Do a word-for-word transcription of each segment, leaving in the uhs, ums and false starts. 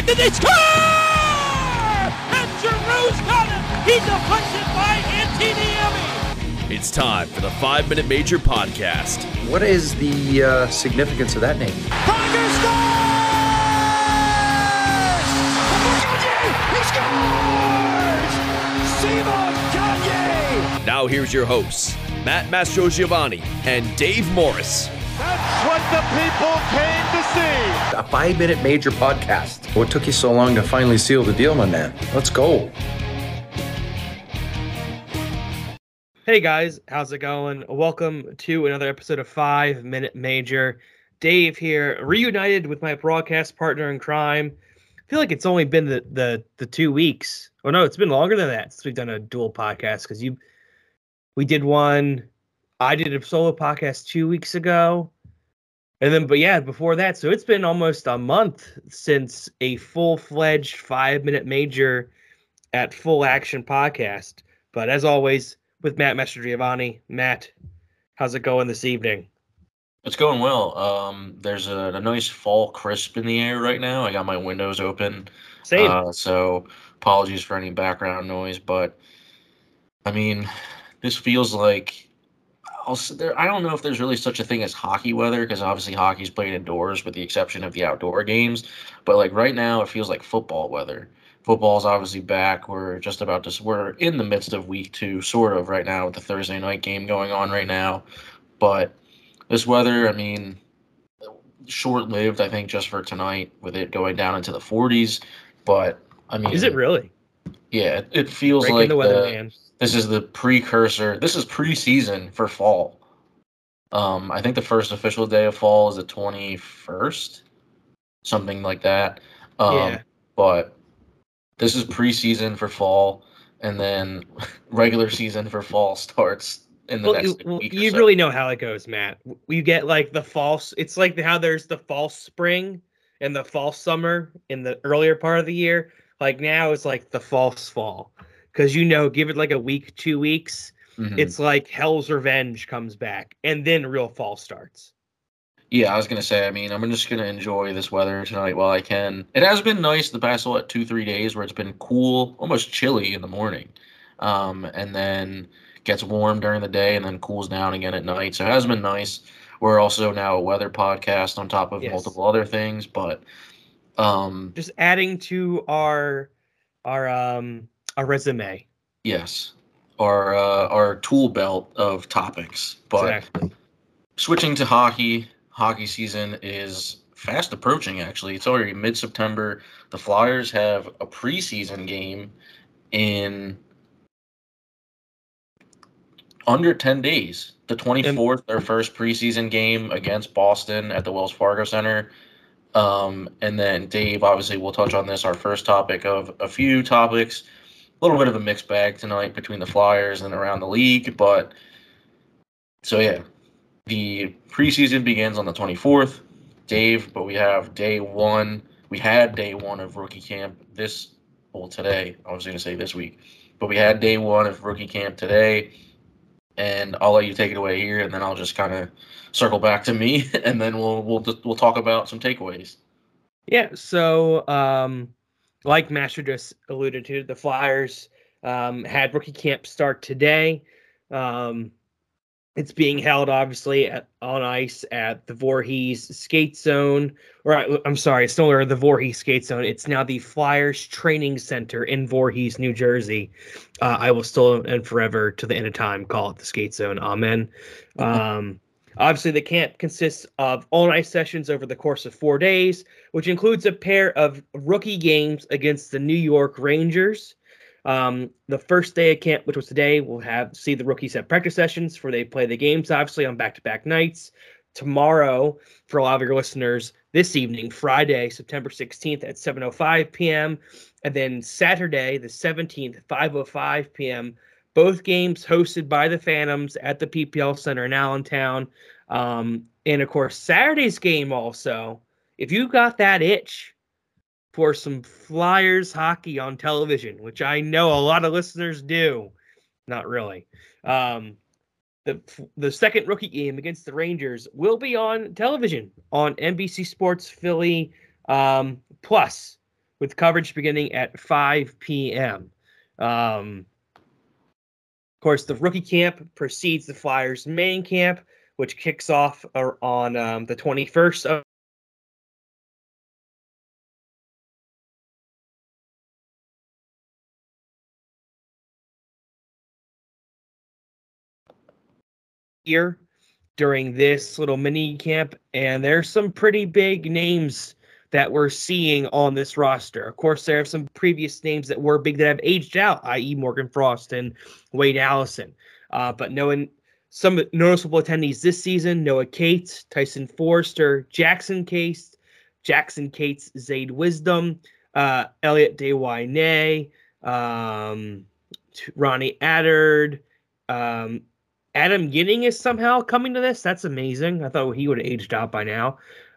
shot, did they score? And Giroux's got it. He deflects it by Antiniemi. It's time for the Five Minute Major podcast. What is the uh, significance of that name? Tiger scores! He scores! Simon Gagne! Now here's your hosts, Matt Mastrogiovanni and Dave Morris. That's what the people came to see. A five-minute major podcast. What took you so long to finally seal the deal, my man? Let's go. Hey guys, how's it going? Welcome to another episode of Five Minute Major. Dave here, reunited with my broadcast partner in crime. I feel like it's only been the the, the two weeks. Oh no, it's been longer than that since we've done a dual podcast because you, we did one. I did a solo podcast two weeks ago. And then, but yeah, before that, so it's been almost a month since a full-fledged five-minute major at Full Action podcast. But as always, with Matt Mastrogiovanni. Matt, how's it going this evening? It's going well. Um, there's a, a nice fall crisp in the air right now. I got my windows open. Same. Uh, so apologies for any background noise, but I mean, this feels like I'll, there, I don't know if there's really such a thing as hockey weather because obviously hockey's played indoors with the exception of the outdoor games. But like right now, it feels like football weather. Football's obviously back. We're just about to, we're in the midst of week two, sort of right now with the Thursday night game going on right now. But this weather, I mean, short-lived, I think, just for tonight with it going down into the forties. But I mean, is it really? Yeah, it, it feels Breaking like the weather, the, man. This is the precursor. This is preseason for fall. Um, I think the first official day of fall is the twenty-first, something like that. Um, Yeah. But this is preseason for fall, and then regular season for fall starts in the Well, next you, week. you or so. really know how it goes, Matt. You get like the false. It's like how there's the false spring and the false summer in the earlier part of the year. Like now it's like the false fall. Because, you know, give it like a week, two weeks, Mhm. it's like Hell's Revenge comes back, and then real fall starts. Yeah, I was going to say, I mean, I'm just going to enjoy this weather tonight while I can. It has been nice the past, what, two, three days where it's been cool, almost chilly in the morning, um, and then gets warm during the day and then cools down again at night. So it has been nice. We're also now a weather podcast on top of Yes. multiple other things, but um, Just adding to our our um our resume. yes, our, uh, our tool belt of topics. But Exactly. switching to hockey, hockey season is fast approaching, actually. It's already mid-September. The Flyers have a preseason game in under ten days. The twenty-fourth, their first preseason game against Boston at the Wells Fargo Center. Um, and then, Dave, obviously, we'll touch on this, our first topic of a few topics. A little bit of a mixed bag tonight between the Flyers and around the league. But, so yeah. The preseason begins on the twenty-fourth, Dave, but we have day one. We had day one of rookie camp this, well, today. I was going to say this week. But we had day one of rookie camp today, and I'll let you take it away here, and then I'll just kind of circle back to me, and then we'll we'll we'll talk about some takeaways. Yeah, so um, like Master just alluded to, the Flyers um, had rookie camp start today. Um, it's being held, obviously, at, on ice at the Voorhees Skate Zone. Or I- I'm sorry, it's no longer the Voorhees Skate Zone. It's now the Flyers Training Center in Voorhees, New Jersey. Uh, I will still and forever, to the end of time, call it the Skate Zone. Amen. Um, obviously, the camp consists of on-ice sessions over the course of four days, which includes a pair of rookie games against the New York Rangers. Um, the first day of camp, which was today, we'll have see the rookies have practice sessions before they play the games, obviously, on back-to-back nights. Tomorrow, for a lot of your listeners, this evening, Friday, September sixteenth at seven oh five p.m., and then Saturday, the seventeenth, five oh five p.m., both games hosted by the Phantoms at the P P L Center in Allentown. Um, and, of course, Saturday's game also, if you got that itch for some Flyers hockey on television, which I know a lot of listeners do. Not really. Um, the the second rookie game against the Rangers will be on television on N B C Sports Philly um, Plus, with coverage beginning at five p.m. Um, of course, the rookie camp precedes the Flyers' main camp, which kicks off on um, the twenty-first of year during this little mini camp, and there's some pretty big names that we're seeing on this roster. Of course, there are some previous names that were big that have aged out, that is. Morgan Frost and Wade Allison. Uh, but knowing some noticeable attendees this season: Noah Cates, Tyson Forster, Jackson Cates, Jackson Cates, Zayd Wisdom, uh, Elliot Deswayne, um, Ronnie Attard, um, Adam Ginning is somehow coming to this. That's amazing. I thought he would have aged out by now.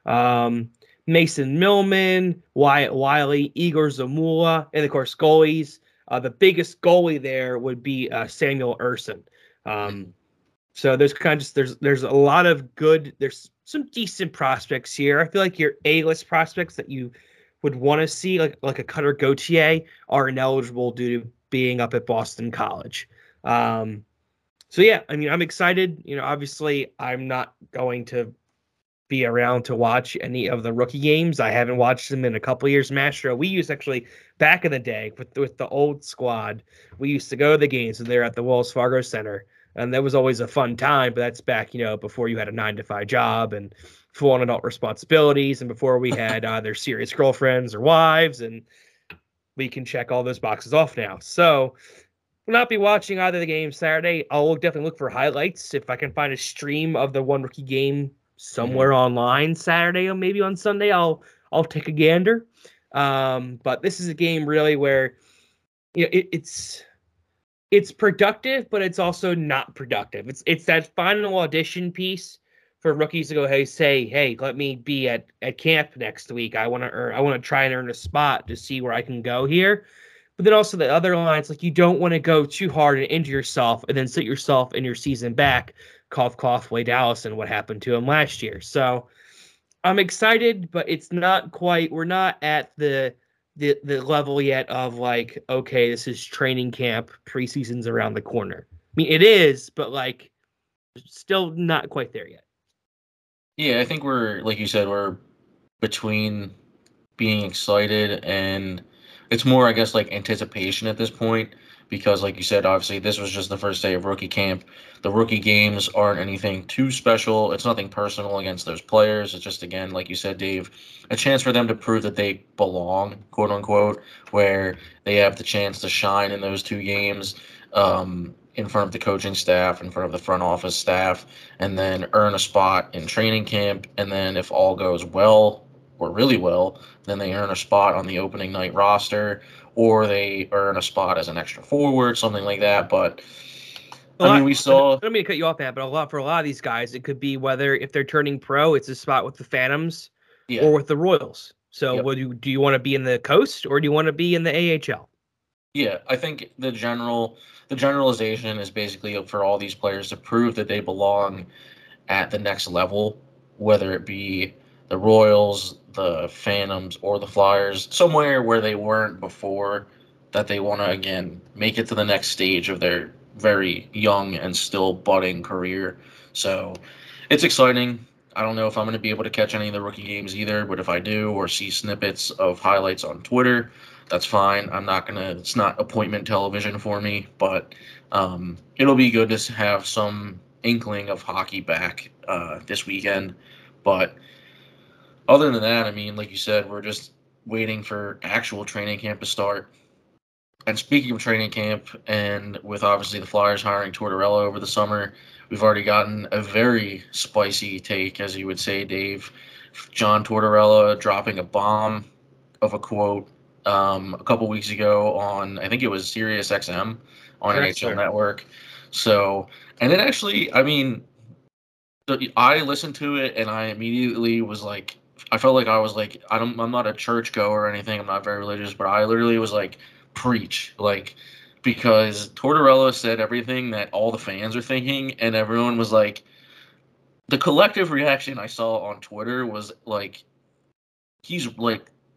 Um, Mason Millman, Wyatt Wiley, Igor Zamula, and of course goalies. Uh, the biggest goalie there would be uh, Samuel Urson. Um, so there's kind of just, there's there's a lot of good. There's some decent prospects here. I feel like your A-list prospects that you would want to see, like like a Cutter Gauthier, are ineligible due to being up at Boston College. Um, So, yeah, I mean, I'm excited. You know, obviously, I'm not going to be around to watch any of the rookie games. I haven't watched them in a couple years. Mastro, we used actually back in the day with, with the old squad, we used to go to the games and they're at the Wells Fargo Center. And that was always a fun time. But that's back, you know, before you had a nine to five job and full on adult responsibilities. And before we had either serious girlfriends or wives. And we can check all those boxes off now. So, will not be watching either of the games Saturday. I'll definitely look for highlights if I can find a stream of the one rookie game somewhere mm-hmm. online Saturday or maybe on Sunday. I'll I'll take a gander. Um, but this is a game really where you know it, it's it's productive, but it's also not productive. It's it's that final audition piece for rookies to go, hey, say, hey, let me be at, at camp next week. I want to earn. I want to try and earn a spot to see where I can go here. But then also the other lines, like you don't want to go too hard and injure yourself and then set yourself in your season back. Cough, cough, Wade Allison, what happened to him last year. So I'm excited, but it's not quite, we're not at the the the level yet of like, okay, this is training camp, preseason's around the corner. I mean, it is, but like still not quite there yet. Yeah, I think we're, like you said, we're between being excited and it's more, I guess, like anticipation at this point because, like you said, obviously this was just the first day of rookie camp. The rookie games aren't anything too special. It's nothing personal against those players. It's just, again, like you said, Dave, a chance for them to prove that they belong, quote unquote, where they have the chance to shine in those two games um, in front of the coaching staff, in front of the front office staff, and then earn a spot in training camp. And then if all goes well, or really well, then they earn a spot on the opening night roster, or they earn a spot as an extra forward, something like that. But I mean, we saw. I don't mean to cut you off, Pat, but a lot for a lot of these guys, it could be whether if they're turning pro, it's a spot with the Phantoms yeah. or with the Royals. So, yep. what do you, do you want to be in the Coast or do you want to be in the A H L? Yeah, I think the general the generalization is basically for all these players to prove that they belong at the next level, whether it be the Royals, the Phantoms, or the Flyers, somewhere where they weren't before, that they want to, again, make it to the next stage of their very young and still budding career. So it's exciting. I don't know if I'm going to be able to catch any of the rookie games either, but if I do or see snippets of highlights on Twitter, that's fine. I'm not going to – it's not appointment television for me, but um, it'll be good to have some inkling of hockey back uh, this weekend. But – other than that, I mean, like you said, we're just waiting for actual training camp to start. And speaking of training camp, and with obviously the Flyers hiring Tortorella over the summer, we've already gotten a very spicy take, as you would say, Dave. John Tortorella dropping a bomb of a quote um, a couple weeks ago on, I think it was Sirius X M on N H L Network. So, and it actually, I mean, I listened to it and I immediately was like, I felt like I was like, I don't, I'm not a churchgoer or anything. I'm not very religious, but I literally was like, preach, like, because Tortorella said everything that all the fans are thinking, and everyone was like, the collective reaction I saw on Twitter was like, he's like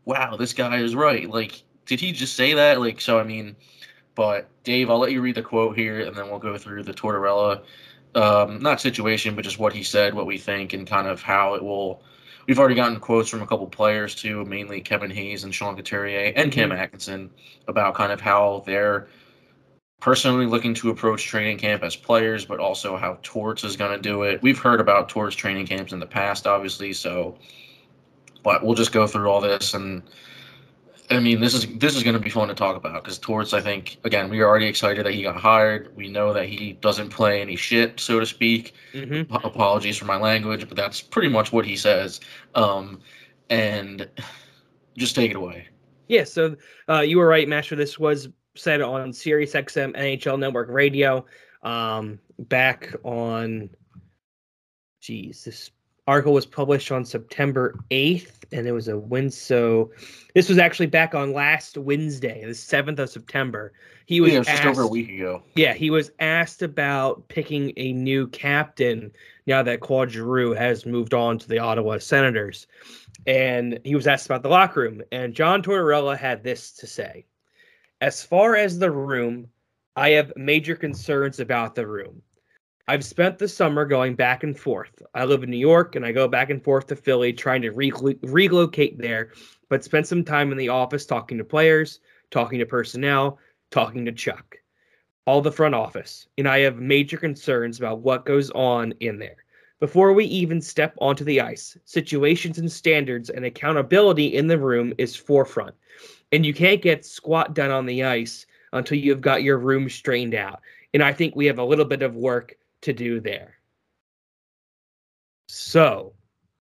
wow, this guy is right. Like, did he just say that? Like, so I mean, but Dave, I'll let you read the quote here, and then we'll go through the Tortorella, um, not situation, but just what he said, what we think, and kind of how it will. We've already gotten quotes from a couple players too, mainly Kevin Hayes and Sean Couturier and Cam Mhm. Atkinson, about kind of how they're personally looking to approach training camp as players, but also how Torts is going to do it. We've heard about Torts training camps in the past, obviously, so but we'll just go through all this. And I mean, this is this is going to be fun to talk about because Torts, I think, again, we are already excited that he got hired. We know that he doesn't play any shit, so to speak. Mm-hmm. Ap- Apologies for my language, but that's pretty much what he says. Um, and just take it away. Yeah, so uh, you were right, Master. This was said on Sirius X M N H L Network Radio um, back on, geez, this article was published on September eighth, and it was a win. So this was actually back on last Wednesday, the seventh of September. He was Yeah, it was asked, just over a week ago. Yeah, he was asked about picking a new captain now that Claude Giroux has moved on to the Ottawa Senators. And he was asked about the locker room. And John Tortorella had this to say. As far as the room, I have major concerns about the room. I've spent the summer going back and forth. I live in New York, and I go back and forth to Philly trying to re- relocate there, but spent some time in the office talking to players, talking to personnel, talking to Chuck, all the front office, and I have major concerns about what goes on in there. Before we even step onto the ice, situations and standards and accountability in the room is forefront. And you can't get squat done on the ice until you've got your room straightened out. And I think we have a little bit of work to do there. So,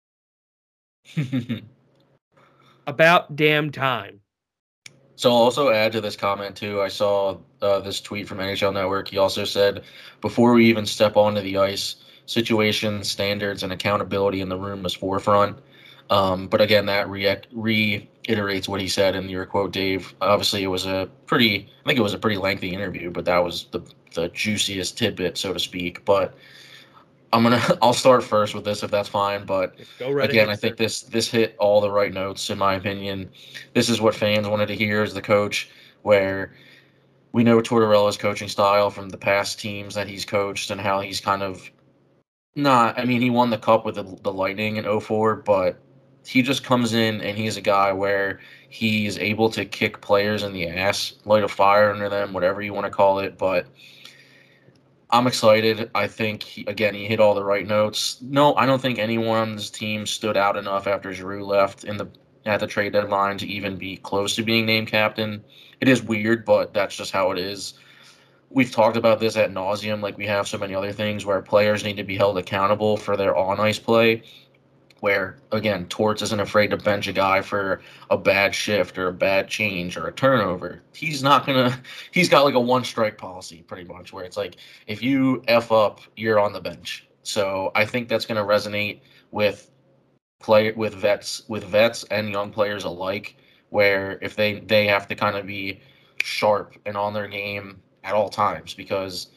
about damn time. So I'll also add to this comment too. I saw uh, this tweet from N H L Network. He also said, before we even step onto the ice, situations, standards, and accountability in the room is forefront. Um, but again, that re- reiterates what he said in your quote, Dave. Obviously, it was a pretty, I think it was a pretty lengthy interview, but that was the the juiciest tidbit, so to speak. But I'm gonna, I'll start first with this if that's fine. But Go right again, ahead, I think sir. this this hit all the right notes in my opinion. This is what fans wanted to hear as the coach, where we know Tortorella's coaching style from the past teams that he's coached and how he's kind of not. I mean, he won the cup with the, the Lightning in oh four, but he just comes in and he's a guy where he is able to kick players in the ass, light a fire under them, whatever you want to call it. But I'm excited. I think, he, again, he hit all the right notes. No, I don't think anyone's team stood out enough after Giroux left in the at the trade deadline to even be close to being named captain. It is weird, but that's just how it is. We've talked about this ad nauseum, like we have so many other things where players need to be held accountable for their on-ice play, where, again, Torts isn't afraid to bench a guy for a bad shift or a bad change or a turnover. He's not going to – he's got like a one-strike policy pretty much where it's like if you F up, you're on the bench. So I think that's going to resonate with play with vets with vets and young players alike, where if they, they have to kind of be sharp and on their game at all times because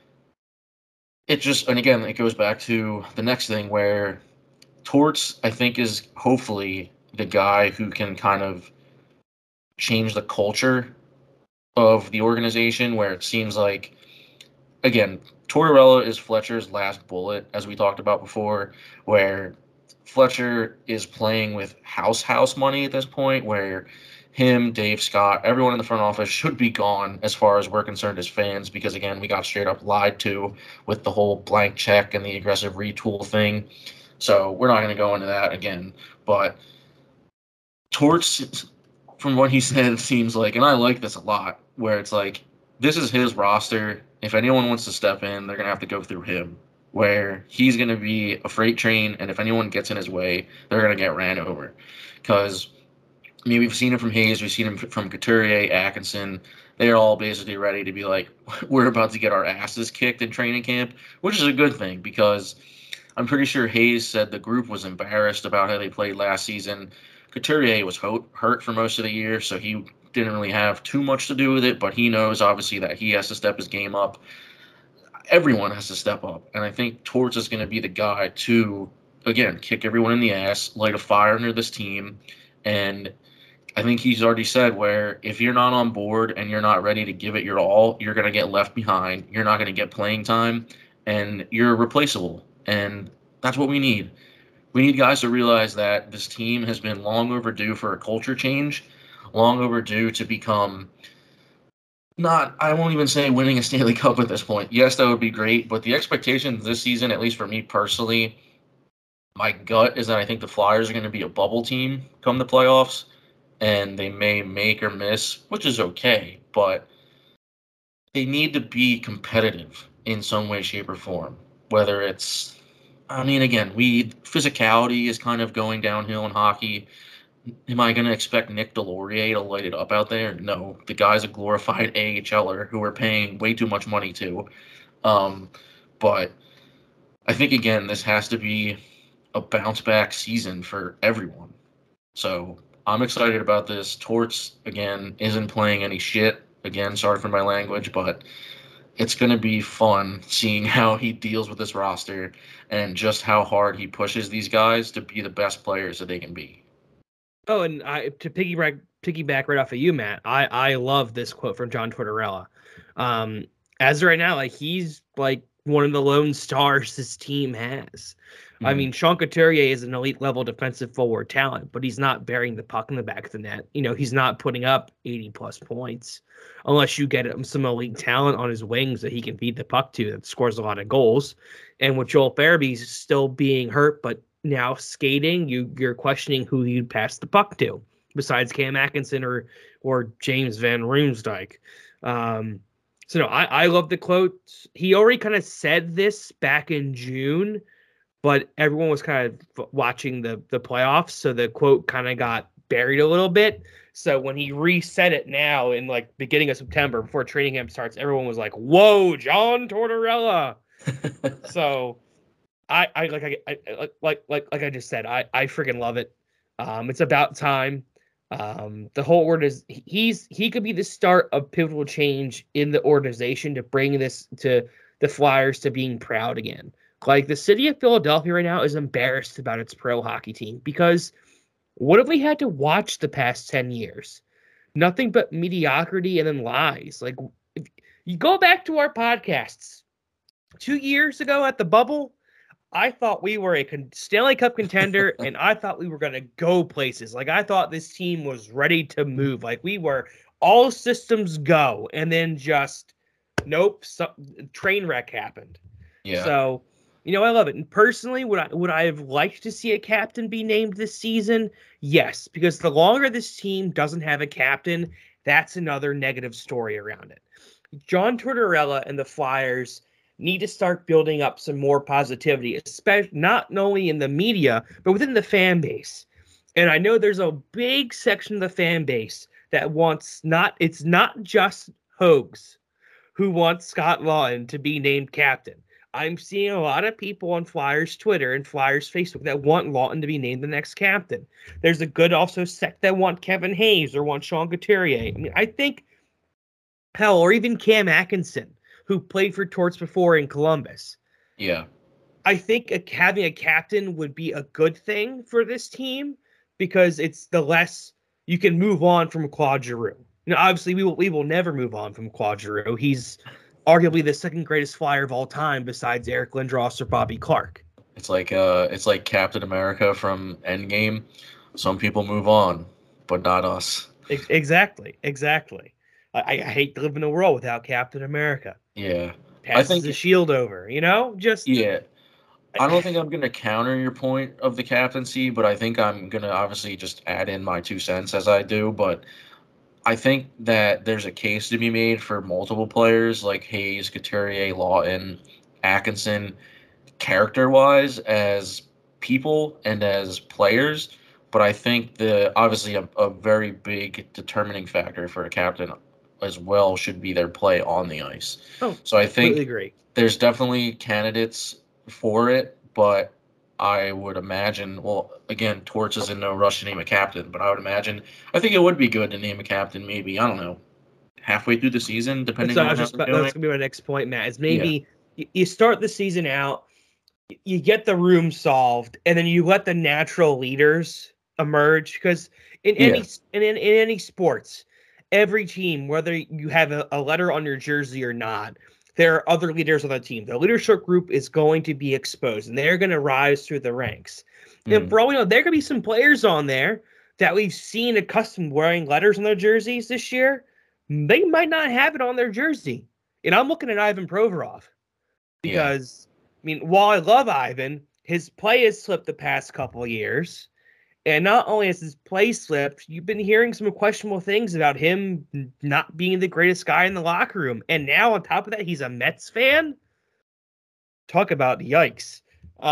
it just – and again, it goes back to the next thing where – Torts, I think, is hopefully the guy who can kind of change the culture of the organization where it seems like, again, Tortorella is Fletcher's last bullet, as we talked about before, where Fletcher is playing with house house money at this point, where him, Dave Scott, everyone in the front office should be gone as far as we're concerned as fans because, again, we got straight up lied to with the whole blank check and the aggressive retool thing. So we're not going to go into that again. But Torts, from what he said, seems like, and I like this a lot, where it's like, this is his roster. If anyone wants to step in, they're going to have to go through him, where he's going to be a freight train, and if anyone gets in his way, they're going to get ran over. Because, I mean, we've seen it from Hayes, we've seen it from Couturier, Atkinson. They're all basically ready to be like, we're about to get our asses kicked in training camp, which is a good thing because I'm pretty sure Hayes said the group was embarrassed about how they played last season. Couturier was hurt for most of the year, so he didn't really have too much to do with it, but he knows, obviously, that he has to step his game up. Everyone has to step up, and I think Torts is going to be the guy to, again, kick everyone in the ass, light a fire under this team, and I think he's already said where if you're not on board and you're not ready to give it your all, you're going to get left behind. You're not going to get playing time, and you're replaceable. And that's what we need. We need guys to realize that this team has been long overdue for a culture change, long overdue to become not, I won't even say winning a Stanley Cup at this point. Yes, that would be great, but the expectations this season, at least for me personally, my gut is that I think the Flyers are going to be a bubble team come the playoffs, and they may make or miss, which is okay, but they need to be competitive in some way, shape, or form. Whether it's, I mean, again, we physicality is kind of going downhill in hockey. Am I going to expect Nick Delorier to light it up out there? No. The guy's a glorified AHLer who we're paying way too much money to. Um, but I think, again, this has to be a bounce-back season for everyone. So I'm excited about this. Torts, again, isn't playing any shit. Again, sorry for my language, but it's going to be fun seeing how he deals with this roster and just how hard he pushes these guys to be the best players that they can be. Oh, and I, to piggyback piggyback right off of you, Matt, I, I love this quote from John Tortorella. Um, as of right now, like he's like one of the lone stars this team has. Mm-hmm. I mean, Sean Couturier is an elite level defensive forward talent, but he's not burying the puck in the back of the net. You know, he's not putting up eighty plus points unless you get him some elite talent on his wings that he can feed the puck to that scores a lot of goals. And with Joel Farabee still being hurt, but now skating, you you're questioning who you'd pass the puck to besides Cam Atkinson or or James Van Riemsdyk. Um, so no, I, I love the quote. He already kind of said this back in June, but everyone was kind of watching the the playoffs, so the quote kind of got buried a little bit. So when he reset it now in like beginning of September before training camp starts, everyone was like, "Whoa, John Tortorella!" So. I, I like I, I like like like I just said, I, I freaking love it. Um, it's about time. Um, the whole word is he's he could be the start of pivotal change in the organization to bring this to the Flyers to being proud again. Like the city of Philadelphia right now is embarrassed about its pro hockey team because what have we had to watch the past ten years? Nothing but mediocrity and then lies. Like if you go back to our podcasts two years ago at the bubble. I thought we were a Stanley Cup contender, and I thought we were going to go places. Like, I thought this team was ready to move. Like, we were all systems go, and then just, nope, so, train wreck happened. Yeah. So, you know, I love it. And personally, would I, would I have liked to see a captain be named this season? Yes, because the longer this team doesn't have a captain, that's another negative story around it. John Tortorella and the Flyers need to start building up some more positivity, especially not only in the media, but within the fan base. And I know there's a big section of the fan base that wants not, it's not just Hogs who wants Scott Laughton to be named captain. I'm seeing a lot of people on Flyers Twitter and Flyers Facebook that want Laughton to be named the next captain. There's a good also sect that want Kevin Hayes or want Sean Couturier. I mean, I think, hell, or even Cam Atkinson, who played for Torts before in Columbus. Yeah. I think a, having a captain would be a good thing for this team because it's the less you can move on from Claude Giroux. You know, obviously we will we will never move on from Claude Giroux. He's arguably the second greatest Flyer of all time besides Eric Lindros or Bobby Clark. It's like uh it's like Captain America from Endgame. Some people move on, but not us. Exactly. Exactly. I, I hate to live in a world without Captain America. Yeah. Passes I think the shield over, you know? Just Yeah. I don't think I'm going to counter your point of the captaincy, but I think I'm going to obviously just add in my two cents as I do. But I think that there's a case to be made for multiple players like Hayes, Couturier, Laughton, Atkinson, character-wise as people and as players. But I think the obviously a, a very big determining factor for a captain as well should be their play on the ice. Oh, so I think agree. There's definitely candidates for it, but I would imagine, well, again, Torts is in no rush to name a captain, but I would imagine, I think it would be good to name a captain maybe, I don't know, halfway through the season, depending so on how how just, they're That's doing. going to be my next point, Matt, is maybe yeah. you start the season out, you get the room solved, and then you let the natural leaders emerge because in Yeah. any in, in, in any sports, every team, whether you have a, a letter on your jersey or not, there are other leaders on the team. The leadership group is going to be exposed, and they're going to rise through the ranks. Mm. And for all we know, there could be some players on there that we've seen accustomed wearing letters on their jerseys this year. They might not have it on their jersey. And I'm looking at Ivan Provorov because, yeah. I mean, while I love Ivan, his play has slipped the past couple of years. And not only has his play slipped, you've been hearing some questionable things about him not being the greatest guy in the locker room. And now on top of that, he's a Mets fan. Talk about yikes.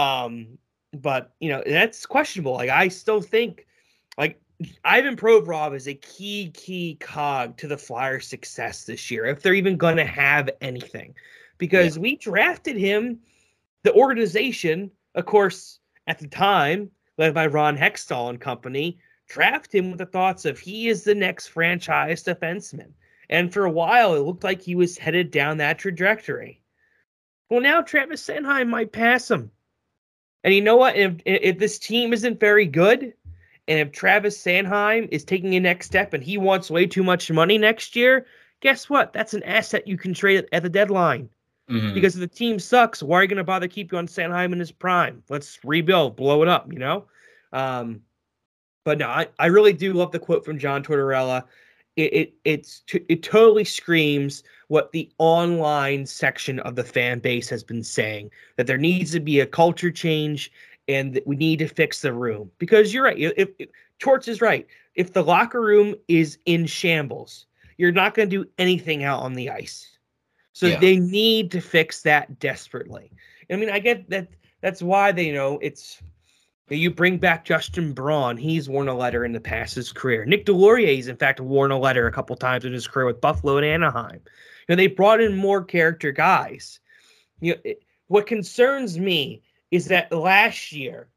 Um, but, you know, that's questionable. Like, I still think, like, Ivan Provorov is a key, key cog to the Flyers' success this year, if they're even going to have anything. Because yeah. we drafted him, the organization, of course, at the time, led by Ron Hextall and company, draft him with the thoughts of he is the next franchise defenseman. And for a while, it looked like he was headed down that trajectory. Well, now Travis Sanheim might pass him. And you know what? If, if this team isn't very good, and if Travis Sanheim is taking a next step and he wants way too much money next year, guess what? That's an asset you can trade at the deadline. Mm-hmm. Because if the team sucks, why are you going to bother keep you on Sanheim in his prime? Let's rebuild, blow it up, you know? Um, but no, I, I really do love the quote from John Tortorella. It it it's t- it totally screams what the online section of the fan base has been saying, that there needs to be a culture change and that we need to fix the room. Because you're right. If, if Torts is right. If the locker room is in shambles, you're not going to do anything out on the ice. So yeah. they need to fix that desperately. I mean, I get that. That's why they, you know, it's you bring back Justin Braun. He's worn a letter in the past his career. Nick Delorier's, in fact, worn a letter a couple times in his career with Buffalo and Anaheim. You know, they brought in more character guys. You know, it, what concerns me is that last year,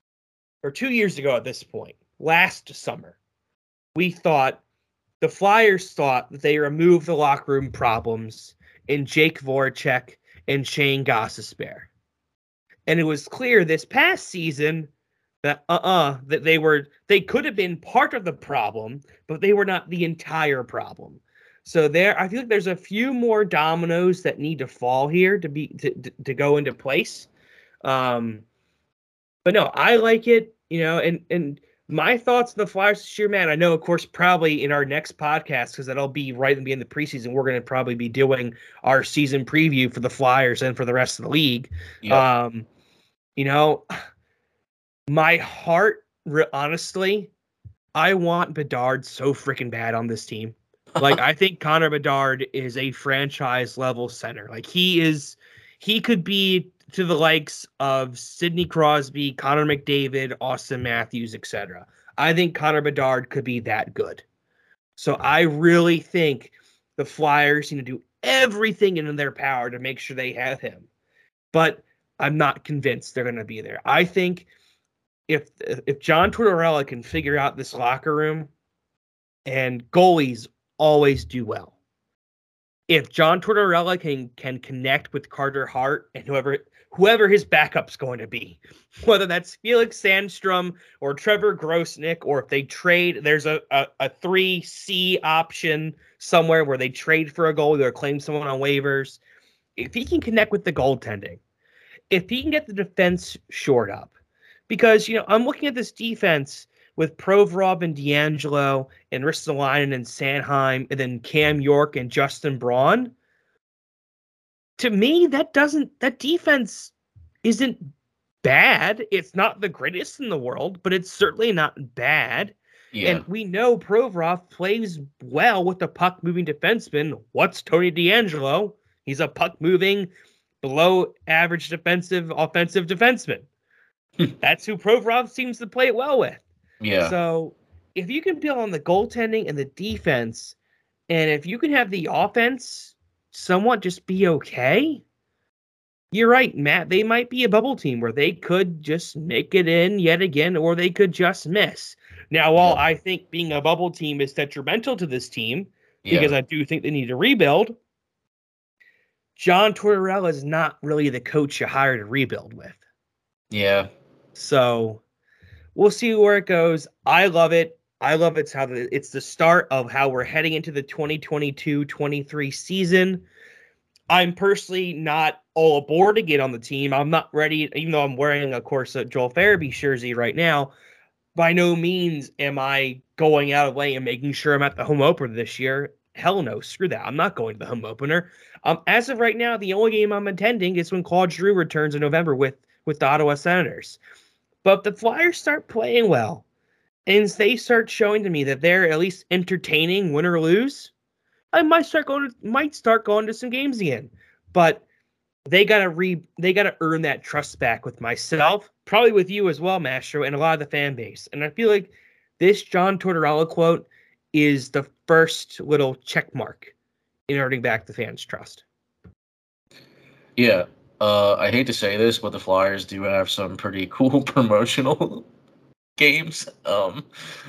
or two years ago at this point, last summer, we thought, the Flyers thought that they removed the locker room problems in Jake Voracek and Shane Gostisbehere. And it was clear this past season that uh-uh, that they were they could have been part of the problem, but they were not the entire problem. So there, I feel like there's a few more dominoes that need to fall here to be to, to, to go into place. Um, but no, I like it, you know, and and my thoughts on the Flyers this year, man, I know, of course, probably in our next podcast, because that'll be right in the end of the preseason, we're going to probably be doing our season preview for the Flyers and for the rest of the league. Yep. Um, you know, my heart, honestly, I want Bedard so freaking bad on this team. Like, I think Connor Bedard is a franchise-level center. Like, he is, he could be to the likes of Sidney Crosby, Connor McDavid, Austin Matthews, et cetera. I think Connor Bedard could be that good. So I really think the Flyers need to do everything in their power to make sure they have him. But I'm not convinced they're going to be there. I think if if John Tortorella can figure out this locker room, and goalies always do well. If John Tortorella can can connect with Carter Hart and whoever whoever his backup's going to be, whether that's Felix Sandstrom or Trevor Grosnick, or if they trade, there's a, a, a three C option somewhere where they trade for a goalie or claim someone on waivers. If he can connect with the goaltending, if he can get the defense shored up, because, you know, I'm looking at this defense with Provorov and D'Angelo and Ristolainen and Sanheim, and then Cam York and Justin Braun. To me, that doesn't that defense isn't bad. It's not the greatest in the world, but it's certainly not bad. Yeah. And we know Provorov plays well with the puck-moving defenseman. What's Tony D'Angelo? He's a puck-moving, below-average defensive, offensive defenseman. That's who Provorov seems to play it well with. Yeah. So if you can build on the goaltending and the defense, and if you can have the offense somewhat just be okay, you're right, Matt. They might be a bubble team where they could just make it in yet again, or they could just miss. Now, while yeah. I think being a bubble team is detrimental to this team, yeah. because I do think they need to rebuild, John Tortorella is not really the coach you hire to rebuild with. Yeah. So we'll see where it goes. I love it. I love it's how the, it's the start of how we're heading into the twenty twenty-two twenty-three season. I'm personally not all aboard to get on the team. I'm not ready, even though I'm wearing, of course, a Joel Farabee jersey right now. By no means am I going out of the way and making sure I'm at the home opener this year. Hell no, screw that. I'm not going to the home opener. Um, as of right now, the only game I'm attending is when Claude Giroux returns in November with, with the Ottawa Senators. But if the Flyers start playing well, and they start showing to me that they're at least entertaining, win or lose, I might start going to, might start going to some games again. But they gotta re they gotta earn that trust back with myself, probably with you as well, Mastro, and a lot of the fan base. And I feel like this John Tortorella quote is the first little check mark in earning back the fans' trust. Yeah, uh, I hate to say this, but the Flyers do have some pretty cool promotional games. Um,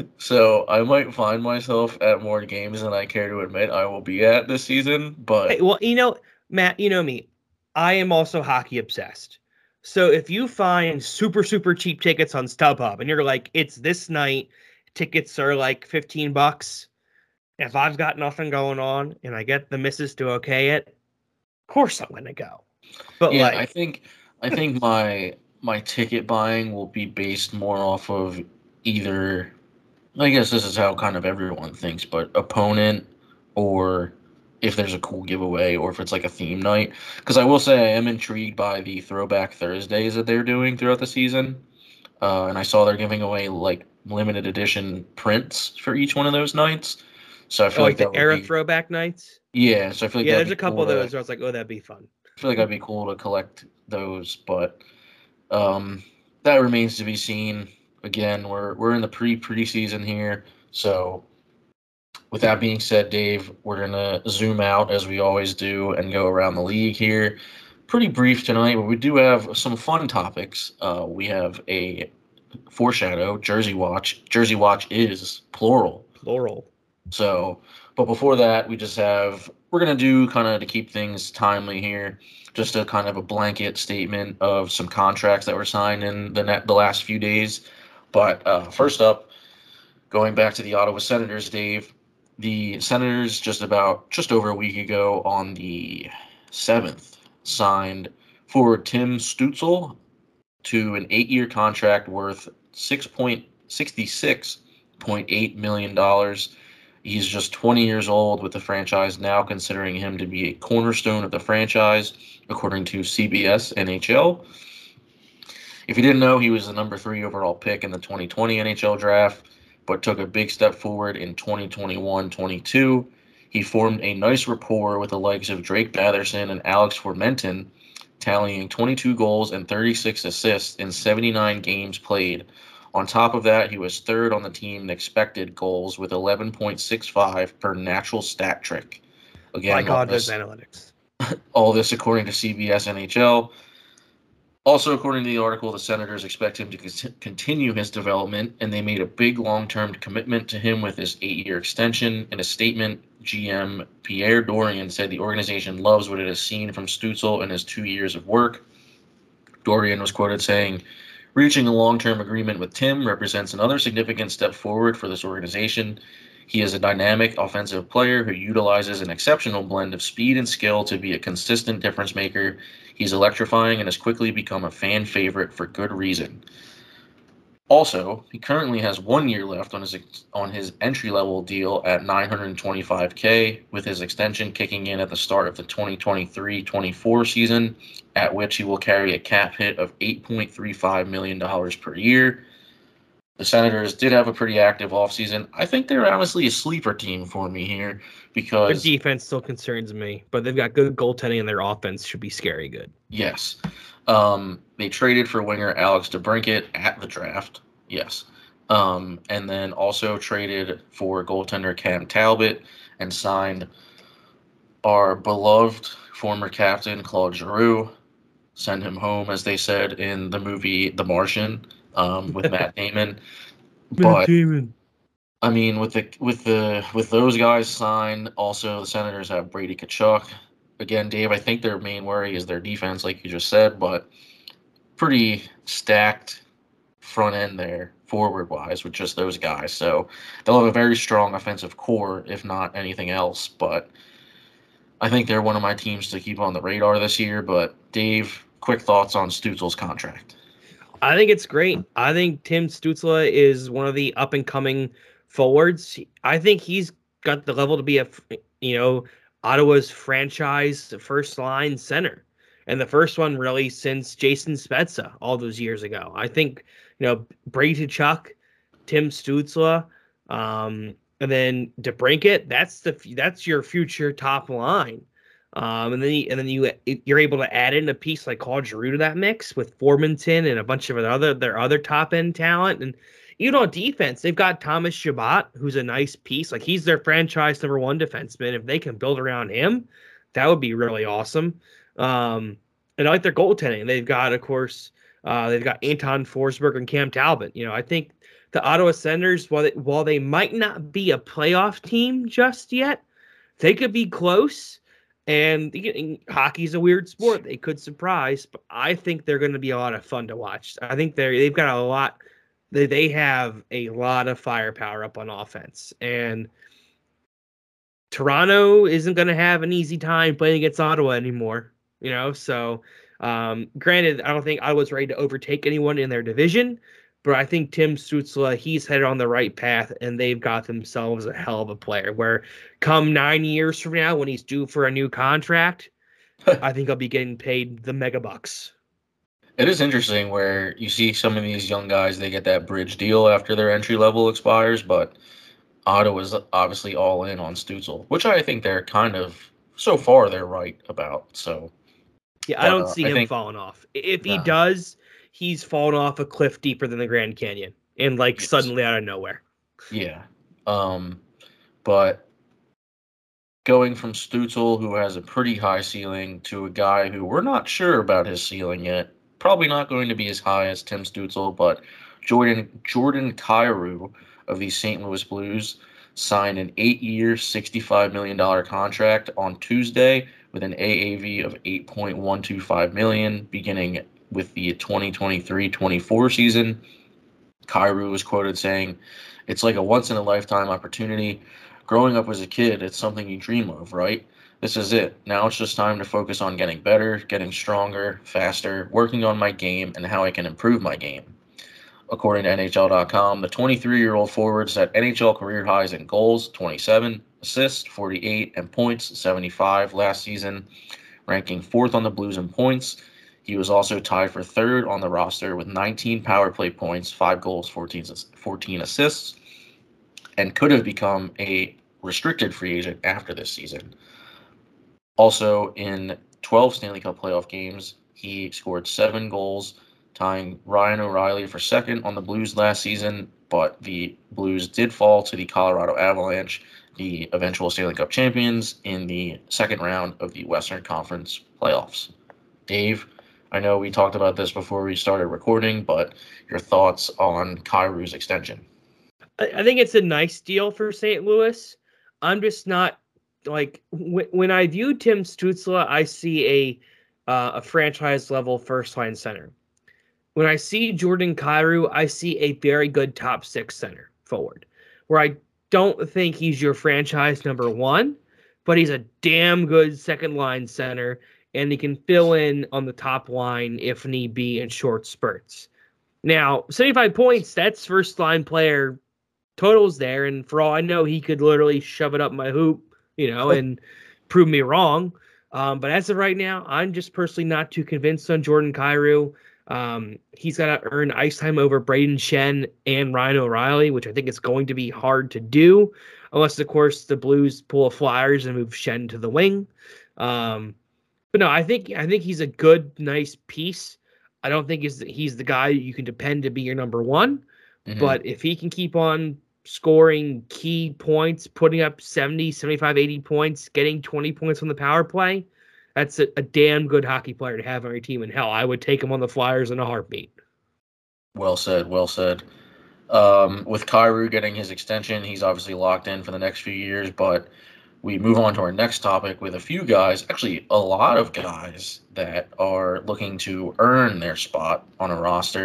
so I might find myself at more games than I care to admit I will be at this season. But hey, well, you know, Matt, you know me. I am also hockey obsessed. So if you find super, super cheap tickets on StubHub and you're like, it's this night, tickets are like fifteen bucks. If I've got nothing going on and I get the missus to okay it, of course I'm going to go. But yeah, like, I think I think my my ticket buying will be based more off of either, I guess this is how kind of everyone thinks, but opponent, or if there's a cool giveaway, or if it's like a theme night. Because I will say I am intrigued by the Throwback Thursdays that they're doing throughout the season. Uh, and I saw they're giving away like limited edition prints for each one of those nights. So I feel oh, like, like the that era be, throwback nights. Yeah, so I feel like yeah, that'd there's a be couple cool of those to, where I was like, oh, that'd be fun. I feel like that'd be cool to collect those, but um, that remains to be seen. Again, we're we're in the pre preseason here, so with that being said, Dave, we're gonna zoom out as we always do and go around the league here. Pretty brief tonight, but we do have some fun topics. Uh, we have a foreshadow, Jersey Watch. Jersey Watch is plural. Plural. So, but before that, we just have, we're going to do kind of to keep things timely here, just a kind of a blanket statement of some contracts that were signed in the net, the last few days. But uh, first up, going back to the Ottawa Senators, Dave, the Senators just about, just over a week ago on the seventh, signed forward Tim Stützle to an eight-year contract worth six point six six point eight million dollars. He's just twenty years old, with the franchise now considering him to be a cornerstone of the franchise, according to C B S N H L. If you didn't know, he was the number three overall pick in the twenty twenty N H L draft, but took a big step forward in twenty twenty-one twenty-two. He formed a nice rapport with the likes of Drake Batherson and Alex Formenton, tallying twenty-two goals and thirty-six assists in seventy-nine games played. On top of that, he was third on the team in expected goals with eleven point six five per natural stat trick. Again, My God, this, those analytics. all this according to C B S N H L. Also, according to the article, the Senators expect him to con- continue his development, and they made a big long-term commitment to him with his eight-year extension. In a statement, G M Pierre Dorion said the organization loves what it has seen from Stützle in his two years of work. Dorion was quoted saying, "Reaching a long-term agreement with Tim represents another significant step forward for this organization. He is a dynamic offensive player who utilizes an exceptional blend of speed and skill to be a consistent difference maker. He's electrifying and has quickly become a fan favorite for good reason." Also, he currently has one year left on his on his entry-level deal at nine hundred twenty-five thousand dollars, with his extension kicking in at the start of the twenty twenty-three twenty-four season, at which he will carry a cap hit of eight point three five million dollars per year. The Senators did have a pretty active offseason. I think they're honestly a sleeper team for me here, because Their defense still concerns me, but they've got good goaltending and their offense should be scary good. yes. Um, they traded for winger Alex DeBrincat at the draft. Yes. Um, and then also traded for goaltender Cam Talbot and signed our beloved former captain Claude Giroux. Send him home, as they said in the movie The Martian, um, with Matt Damon. But Damon. I mean, with the with the with those guys signed, also the Senators have Brady Tkachuk. Again, Dave, I think their main worry is their defense, like you just said, but pretty stacked front end there forward-wise with just those guys. So they'll have a very strong offensive core, if not anything else. But I think they're one of my teams to keep on the radar this year. But Dave, quick thoughts on Stützle's contract. I think it's great. I think Tim Stützle is one of the up-and-coming forwards. I think he's got the level to be a, you know, Ottawa's franchise first-line center. And the first one really since Jason Spezza all those years ago. I think, you know, Brady Tkachuk, Tim Stützle, um, and then DeBrincat, that's the that's your future top line. Um, and then you, and then you you're able to add in a piece like Claude Giroux to that mix with Formanton and a bunch of other their other top end talent. And even on defense, they've got Thomas Chabot, who's a nice piece. Like he's their franchise number one defenseman. If they can build around him, that would be really awesome. Um, and I like their goaltending. They've got, of course, uh, they've got Anton Forsberg and Cam Talbot. You know, I think the Ottawa Senators, while they, while they might not be a playoff team just yet, they could be close. And, and hockey's a weird sport. They could surprise, but I think they're going to be a lot of fun to watch. I think they're they've got a lot. They they have a lot of firepower up on offense, and Toronto isn't going to have an easy time playing against Ottawa anymore. You know, so um, granted, I don't think Ottawa's ready to overtake anyone in their division, but I think Tim Stützle, he's headed on the right path, and they've got themselves a hell of a player. Where come nine years from now, when he's due for a new contract, I think I'll be getting paid the mega bucks. It is interesting where you see some of these young guys, they get that bridge deal after their entry level expires, but Ottawa's obviously all in on Stützle, which I think they're kind of, so far, they're right about. So, yeah, I don't uh, see I him think, falling off. If he nah. does, he's fallen off a cliff deeper than the Grand Canyon, and like Yes. suddenly out of nowhere. Yeah. Um, but going from Stützle, who has a pretty high ceiling, to a guy who we're not sure about his ceiling yet, probably not going to be as high as Tim Stützle, but Jordan Jordan Kyrou of the Saint Louis Blues signed an eight-year, sixty-five million dollars contract on Tuesday with an A A V of eight point one two five million dollars beginning with the twenty twenty-three twenty-four season. Kyrou was quoted saying, "It's like a once-in-a-lifetime opportunity. Growing up as a kid, it's something you dream of, right? This is it. Now it's just time to focus on getting better, getting stronger, faster, working on my game, and how I can improve my game." According to N H L dot com, the twenty-three-year-old forward set N H L career highs in goals, twenty-seven, assists, forty-eight, and points, seventy-five last season, ranking fourth on the Blues in points. He was also tied for third on the roster with nineteen power play points, five goals, fourteen, fourteen assists, and could have become a restricted free agent after this season. Also, in twelve Stanley Cup playoff games, he scored seven goals, tying Ryan O'Reilly for second on the Blues last season, but the Blues did fall to the Colorado Avalanche, the eventual Stanley Cup champions, in the second round of the Western Conference playoffs. Dave, I know we talked about this before we started recording, but your thoughts on Kyrou's extension? I, I think it's a nice deal for Saint Louis. I'm just not like w- when I view Tim Stützle, I see a uh, a franchise level first line center. When I see Jordan Kyrou, I see a very good top six center forward, where I don't think he's your franchise number one, but he's a damn good second line center, and he can fill in on the top line if need be in short spurts. Now, seventy-five points, that's first line player totals there, and for all I know, he could literally shove it up my hoop, you know, and prove me wrong. Um, but as of right now, I'm just personally not too convinced on Jordan Kyrou. Um, he's got to earn ice time over Braden Shen and Ryan O'Reilly, which I think is going to be hard to do, unless, of course, the Blues pull a Flyers and move Shen to the wing. Um, but no, I think I think he's a good, nice piece. I don't think he's, he's the guy you can depend to be your number one. Mm-hmm. But if he can keep on scoring key points, putting up seventy, seventy-five, eighty points, getting twenty points on the power play, that's a, a damn good hockey player to have on your team. And hell, I would take him on the Flyers in a heartbeat. Well said, well said. Um, with Kyrou getting his extension, he's obviously locked in for the next few years, but we move on to our next topic with a few guys, actually a lot of guys that are looking to earn their spot on a roster.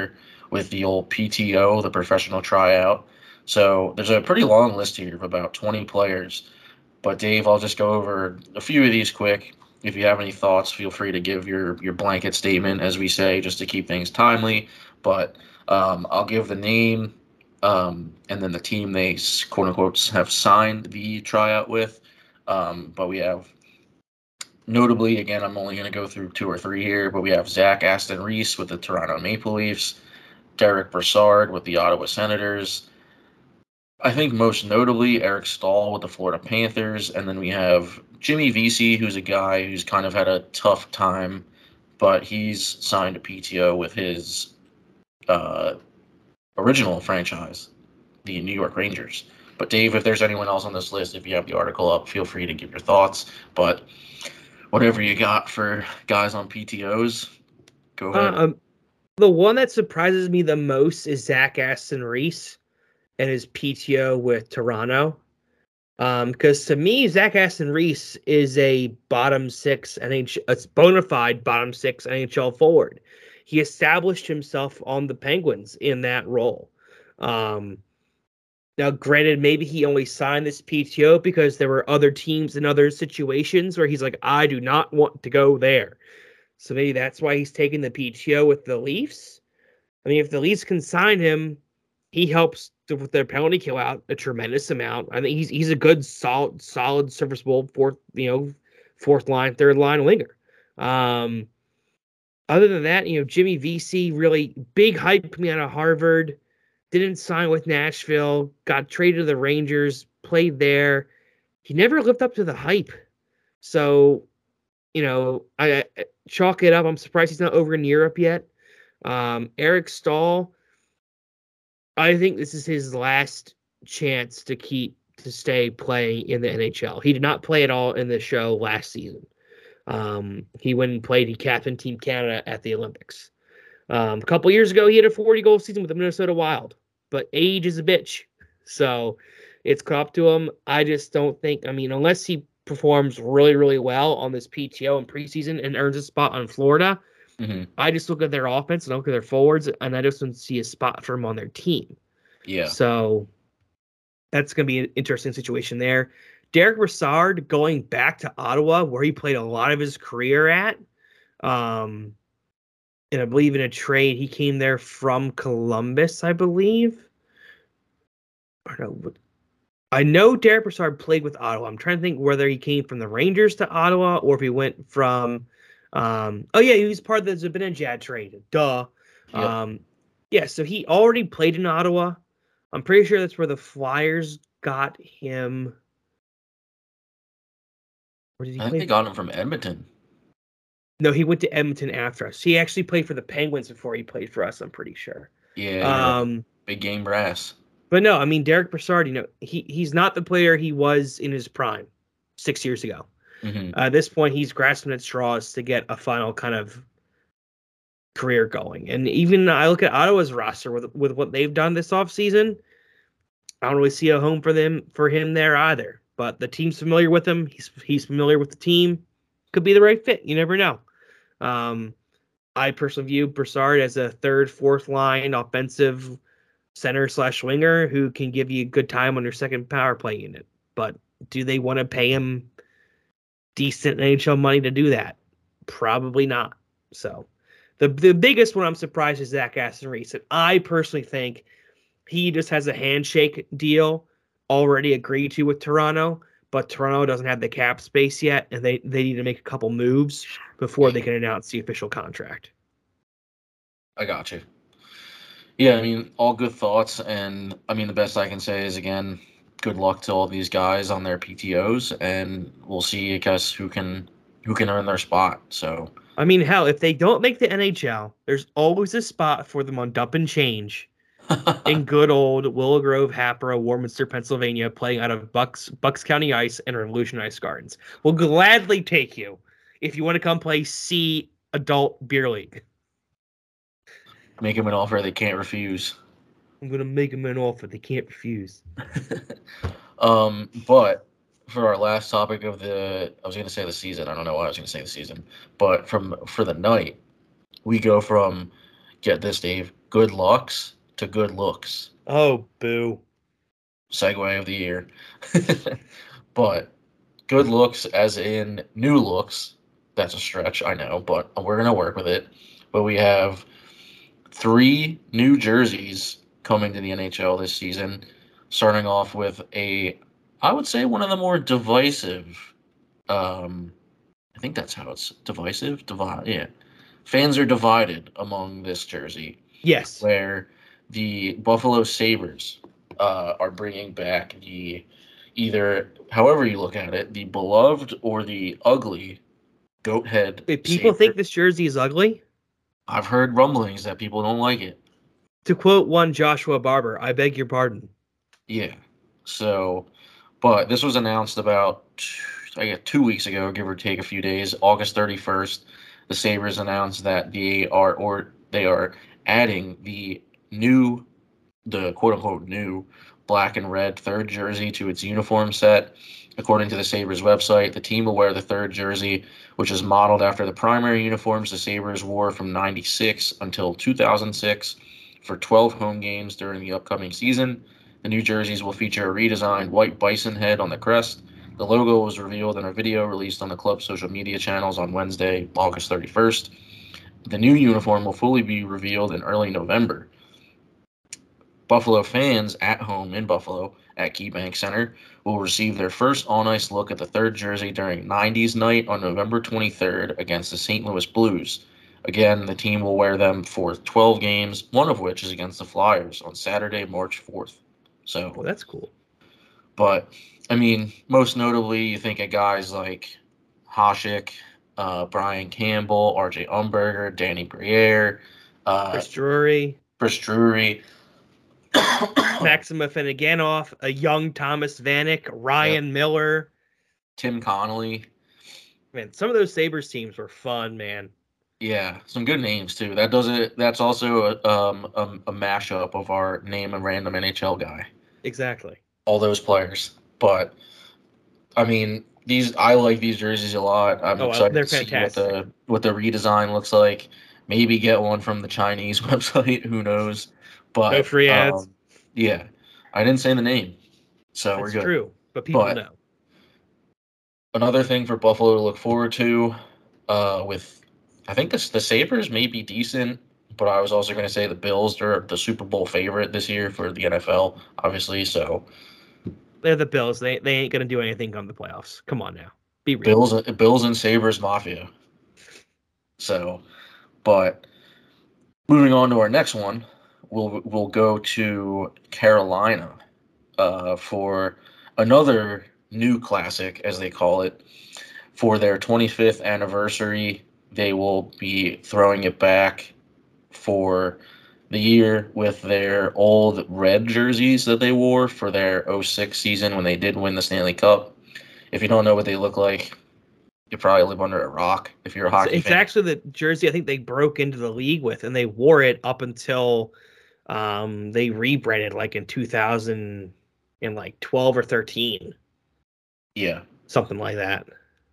with the old P T O, the professional tryout. So there's a pretty long list here of about twenty players. But Dave, I'll just go over a few of these quick. If you have any thoughts, feel free to give your, your blanket statement, as we say, just to keep things timely. But um, I'll give the name um, and then the team they, quote-unquote, have signed the tryout with. Um, but we have, notably, again, I'm only going to go through two or three here, but we have Zach Aston Reese with the Toronto Maple Leafs, Derek Brassard with the Ottawa Senators, I think most notably Eric Staal with the Florida Panthers, and then we have Jimmy Vesey, who's a guy who's kind of had a tough time, but he's signed a P T O with his uh, original franchise, the New York Rangers. But Dave, if there's anyone else on this list, if you have the article up, feel free to give your thoughts. But whatever you got for guys on P T Os, go ahead. Um, the one that surprises me the most is Zach Aston Reese and his P T O with Toronto. Um, because to me, Zach Aston Reese is a bottom six N H L, a bona fide bottom six N H L forward. He established himself on the Penguins in that role. Um, now, granted, maybe he only signed this P T O because there were other teams in other situations where he's like, I do not want to go there. So maybe that's why he's taking the P T O with the Leafs. I mean, if the Leafs can sign him, he helps with their penalty kill out a tremendous amount. I think he's he's a good, solid, solid, serviceable fourth, you know, fourth line, third line winger. Um, other than that, you know, Jimmy Vesey, really big hype coming out of Harvard, didn't sign with Nashville, got traded to the Rangers, played there. He never lived up to the hype. So, you know, I, I chalk it up. I'm surprised he's not over in Europe yet. Um, Eric Staal, I think this is his last chance to keep to stay playing in the N H L. He did not play at all in the show last season. Um, he went and played. He captained Team Canada at the Olympics. Um, a couple years ago, he had a forty-goal season with the Minnesota Wild. But age is a bitch, so it's caught up to him. I just don't think. I mean, unless he performs really, really well on this P T O in preseason and earns a spot on Florida. Mm-hmm. I just look at their offense and look at their forwards, and I just don't see a spot for him on their team. Yeah. So that's going to be an interesting situation there. Derek Brassard going back to Ottawa, where he played a lot of his career at. Um, and I believe in a trade, he came there from Columbus, I believe. I don't know. I know Derek Brassard played with Ottawa. I'm trying to think whether he came from the Rangers to Ottawa or if he went from... Um, oh, yeah, he was part of the Zibanejad trade. Duh. Yep. Um, yeah, so he already played in Ottawa. I'm pretty sure that's where the Flyers got him. Where did he I think play? they got him from Edmonton. No, he went to Edmonton after us. He actually played for the Penguins before he played for us, I'm pretty sure. Yeah, um, big game brass. But no, I mean, Derek Brassard, you know, he, he's not the player he was in his prime six years ago. Mm-hmm. Uh, at this point, he's grasping at straws to get a final kind of career going. And even I look at Ottawa's roster with with what they've done this offseason, I don't really see a home for them for him there either. But the team's familiar with him. He's he's familiar with the team. Could be the right fit. You never know. Um, I personally view Brassard as a third, fourth line offensive center slash winger who can give you good time on your second power play unit. But do they want to pay him decent N H L money to do that? Probably not. So the the biggest one I'm surprised is Zach Aston Reese. And I personally think he just has a handshake deal already agreed to with Toronto, but Toronto doesn't have the cap space yet, and they, they need to make a couple moves before they can announce the official contract. I got you. Yeah, I mean, all good thoughts, and I mean, the best I can say is, again, good luck to all these guys on their P T Os, and we'll see, I guess, who can who can earn their spot. So, I mean, hell, if they don't make the N H L, there's always a spot for them on Dump and Change in good old Willow Grove, Hapera, Warminster, Pennsylvania, playing out of Bucks Bucks County Ice and Revolution Ice Gardens. We'll gladly take you if you want to come play C Adult Beer League. Make them an offer they can't refuse. I'm going to make them an offer they can't refuse. um, but for our last topic of the, I was going to say the season. I don't know why I was going to say the season. But from for the night, we go from, get this, Dave, good looks to good looks. Oh, boo. Segue of the year. But good looks as in new looks. That's a stretch, I know, but we're going to work with it. But we have three new jerseys coming to the N H L this season, starting off with a, I would say, one of the more divisive, um, I think that's how it's divisive, divide, yeah. Fans are divided among this jersey. Yes. Where the Buffalo Sabres uh, are bringing back the, either, however you look at it, the beloved or the ugly goat head. If people Sabre. think this jersey is ugly, I've heard rumblings that people don't like it. to quote one Joshua Barber, I beg your pardon. Yeah. So, but this was announced about, I guess, two weeks ago, give or take a few days, August thirty-first. The Sabres announced that they are, or they are adding the new, the quote unquote new black and red third jersey to its uniform set. According to the Sabres website, the team will wear the third jersey, which is modeled after the primary uniforms the Sabres wore from ninety-six until two thousand six for twelve home games during the upcoming season. The new jerseys will feature a redesigned white bison head on the crest. The logo was revealed in a video released on the club's social media channels on Wednesday, August thirty-first. The new uniform will fully be revealed in early November. Buffalo fans at home in Buffalo at KeyBank Center will receive their first on-ice look at the third jersey during nineties night on November twenty-third against the Saint Louis Blues. Again, the team will wear them for twelve games, one of which is against the Flyers on Saturday, March fourth. So, Well, that's cool. But, I mean, most notably, you think of guys like Hasek, uh, Brian Campbell, R J Umberger, Danny Briere, uh, Chris Drury, Chris Drury, Maxim Afinogenov, a young Thomas Vanek, Ryan yep. Miller, Tim Connolly. Man, some of those Sabres teams were fun, man. Yeah, some good names too. That does it. That's also a, um, a, a mashup of our name a random N H L guy. Exactly. All those players, but I mean, these I like these jerseys a lot. I'm oh, excited they're to fantastic. see what the what the redesign looks like. Maybe get one from the Chinese website. Who knows? But no free ads. Um, yeah, I didn't say the name, so That's we're good. True, but people but know. Another thing for Buffalo to look forward to, uh, with I think this the Sabres may be decent, but I was also going to say the Bills are the Super Bowl favorite this year for the N F L, obviously. So they're the Bills. They they ain't going to do anything come the playoffs. Come on now, be real. Bills, Bills and Sabres Mafia. So, but moving on to our next one, we'll we'll go to Carolina uh, for another new classic, as they call it, for their twenty-fifth anniversary. They will be throwing it back for the year with their old red jerseys that they wore for their oh six season when they did win the Stanley Cup. If you don't know what they look like, you probably live under a rock if you're a hockey it's fan. It's actually the jersey I think they broke into the league with, and they wore it up until um, they rebranded like in two thousand and like twelve or thirteen. Yeah. Something like that.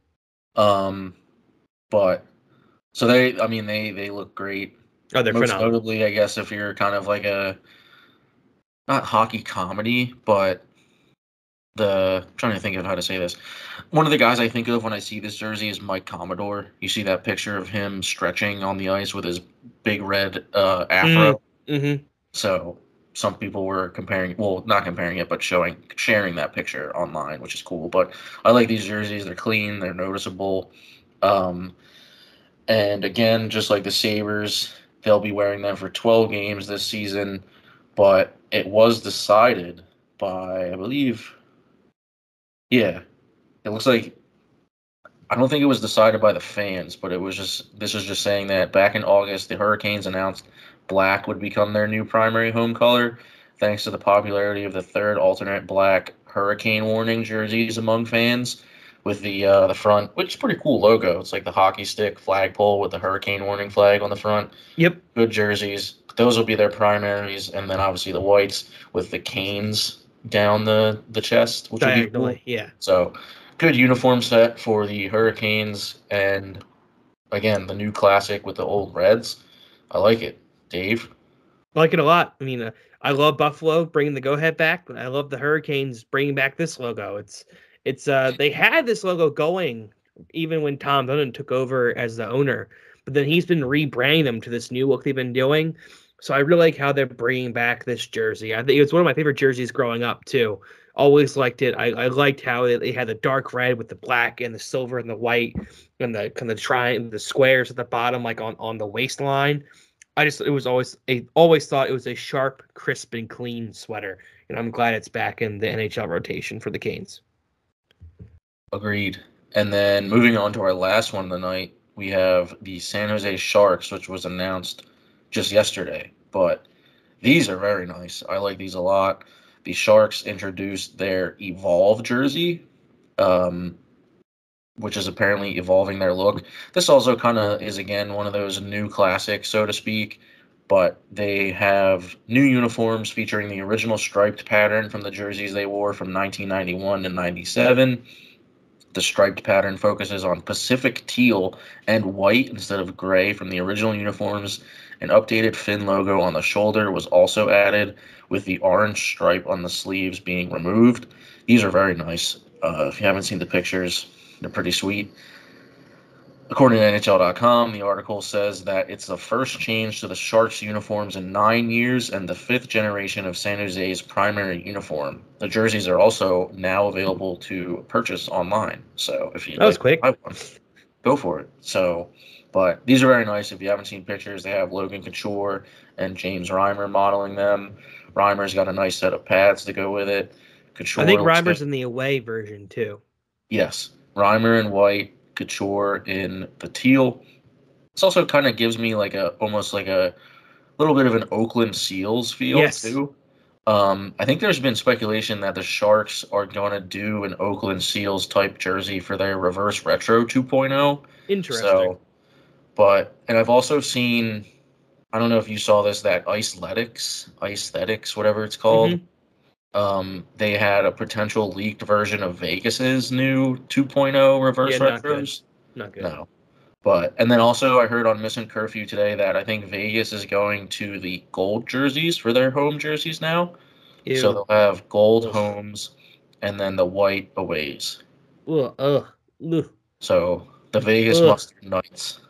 Um, but so they, I mean, they, they look great. Oh, they're Most phenomenal. notably, I guess, if you're kind of like a, not hockey comedy, but the, I'm trying to think of how to say this. One of the guys I think of when I see this jersey is Mike Commodore. You see that picture of him stretching on the ice with his big red uh, afro. Mm-hmm. So some people were comparing, well, not comparing it, but showing, sharing that picture online, which is cool. But I like these jerseys. They're clean. They're noticeable. Um, and again, just like the Sabres, they'll be wearing them for twelve games this season. But it was decided by, I believe, yeah, it looks like, I don't think it was decided by the fans, but it was just, this is just saying that back in August, the Hurricanes announced black would become their new primary home color, thanks to the popularity of the third alternate black hurricane warning jerseys among fans, with the uh, the front, which is a pretty cool logo. It's like the hockey stick flagpole with the hurricane warning flag on the front. Yep. Good jerseys. Those will be their primaries, and then obviously the whites with the canes down the, the chest, which would be cool. Yeah. So good uniform set for the Hurricanes, and again, the new classic with the old Reds. I like it. Dave? I like it a lot. I mean, uh, I love Buffalo bringing the Go Ahead back. I love the Hurricanes bringing back this logo. It's it's uh they had this logo going even when Tom Dundon took over as the owner, but then he's been rebranding them to this new look they've been doing. So I really like how they're bringing back this jersey. I think it was one of my favorite jerseys growing up too. Always liked it. I, I liked how they, they had the dark red with the black and the silver and the white and the kind of tri the squares at the bottom, like on, on the waistline. I just it was always a always thought it was a sharp, crisp, and clean sweater, and I'm glad it's back in the N H L rotation for the Canes. Agreed. And then moving on to our last one of the night, we have the San Jose Sharks, which was announced just yesterday. But these are very nice. I like these a lot. The Sharks introduced their Evolve jersey, um, which is apparently evolving their look. This also kind of is, again, one of those new classics, so to speak. But they have new uniforms featuring the original striped pattern from the jerseys they wore from nineteen ninety-one to ninety-seven. The striped pattern focuses on Pacific teal and white instead of gray from the original uniforms. An updated fin logo on the shoulder was also added, with the orange stripe on the sleeves being removed. These are very nice. Uh, if you haven't seen the pictures, they're pretty sweet. According to N H L dot com, the article says that it's the first change to the Sharks uniforms in nine years and the fifth generation of San Jose's primary uniform. The jerseys are also now available to purchase online. So if you that was like quick. buy one, go for it. So, but these are very nice. If you haven't seen pictures, they have Logan Couture and James Reimer modeling them. Reimer's got a nice set of pads to go with it. Couture I think looks Reimer's like, in the away version too. Yes, Reimer in white, Couture in the teal. This also kind of gives me like a almost like a little bit of an Oakland Seals feel Yes. too. Um, I think there's been speculation that the Sharks are going to do an Oakland Seals type jersey for their reverse retro two point oh. Interesting. So, but and I've also seen, I don't know if you saw this, that Iceletics, Icethetics, whatever it's called. Mhm. Um, they had a potential leaked version of Vegas's new two point oh reverse Yeah, not good. retros. Not good. No. But and then also I heard on Missing Curfew today that I think Vegas is going to the gold jerseys for their home jerseys now. Ew. So they'll have gold Ugh. homes and then the white aways. Ugh, ugh, ugh. So the Vegas Ugh. Mustard Knights.